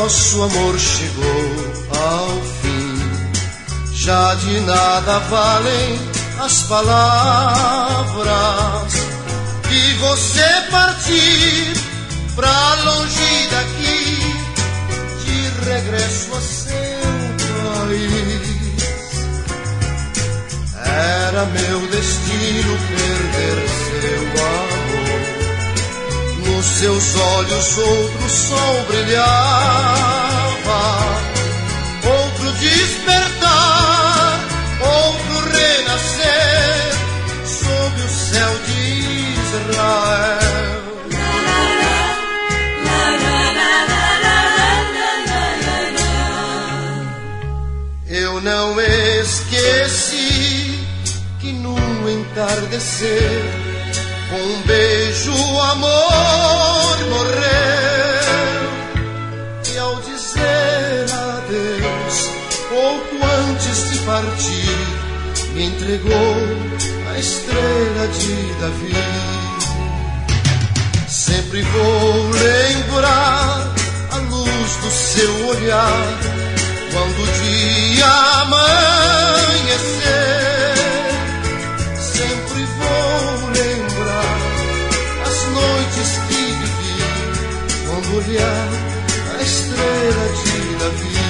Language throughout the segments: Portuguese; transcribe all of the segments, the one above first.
nosso amor chegou ao fim. Já de nada valem as palavras. E você partir pra longe daqui, de regresso a seu país. Era meu destino perder seu amor. Nos seus olhos outro sol brilhava, outro despertar, outro renascer sob o céu de Israel. Eu não esqueci que no entardecer, com um beijo o amor morreu. E ao dizer adeus, pouco antes de partir, me entregou a estrela de Davi. Sempre vou lembrar a luz do seu olhar, quando o dia amanhecer. Sempre vou lembrar as noites que vivi, quando olhar a estrela de Davi.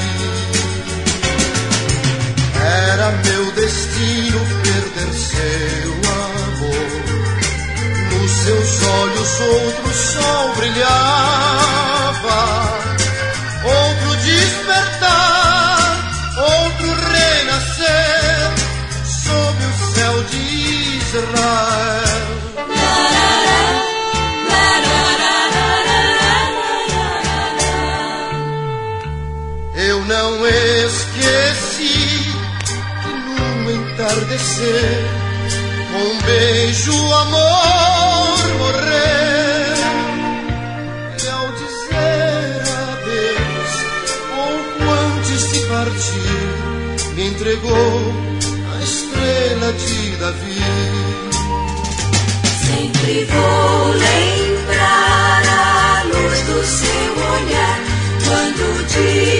Era meu destino perder seu amor. Nos seus olhos outro sol brilhava, outro despertar, outro renascer sob o céu de Israel. Eu não esqueci que no entardecer, com um beijo o amor morreu. E ao dizer adeus, pouco antes de partir, me entregou a estrela de Davi. Sempre vou lembrar a luz do seu olhar, quando o dia